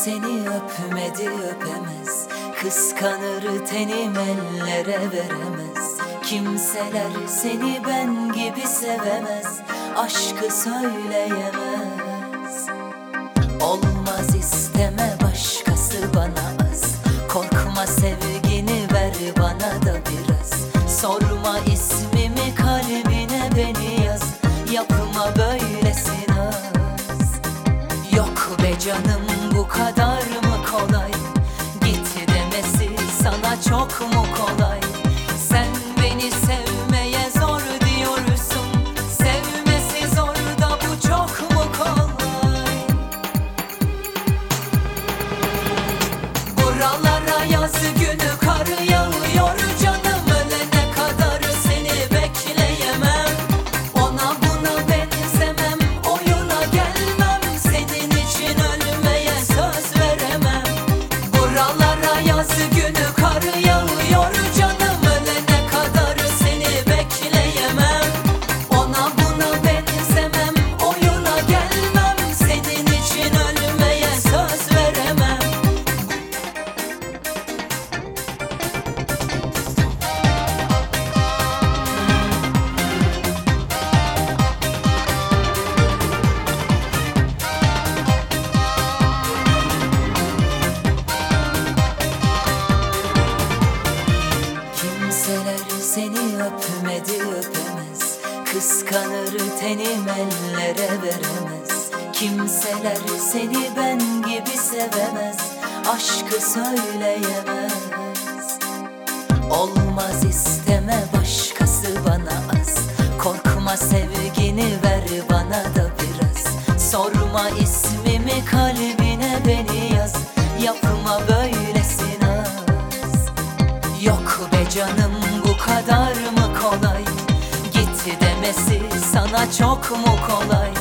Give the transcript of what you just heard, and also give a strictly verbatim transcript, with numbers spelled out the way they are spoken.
seni öpmedi öpemez, kıskanır tenim ellere veremez. Kimseler seni ben gibi sevemez, aşkı söyleyemez. Olmaz isteme başkası bana az, korkma sevgini ver bana da biraz. Sorma ismimi kalbine beni yaz, yapma böylesi naz. Yok be canım bu kadar mı kolay, git demesi sana çok mu kolay? Sen beni sevmeye zor diyorsun, sevmesi zor da bu çok mu kolay? Buralara yaz günü kar yağıyor canım, ölene kadar seni bekleyemem. Ona buna benzemem, oyuna gelmem, senin için ölmeye söz veremem. Buralara yaz günü kar yağıyor canım, ölene kadar seni bekleyemem. Ona buna benzemem, oyuna gelmem, senin için ölmeye söz veremem. Kimseler seni öpmedi öpemez, kıskanır tenim ellere veremez. Kimseler seni ben gibi sevemez, aşkı söyleyemez. Olmaz isteme başkası bana az, korkma sevgini ver bana da biraz. Sorma ismimi kalbine beni yaz, yapma böylesi naz. Yok be canım bu kadar mı kolay, git demesi sana çok mu kolay?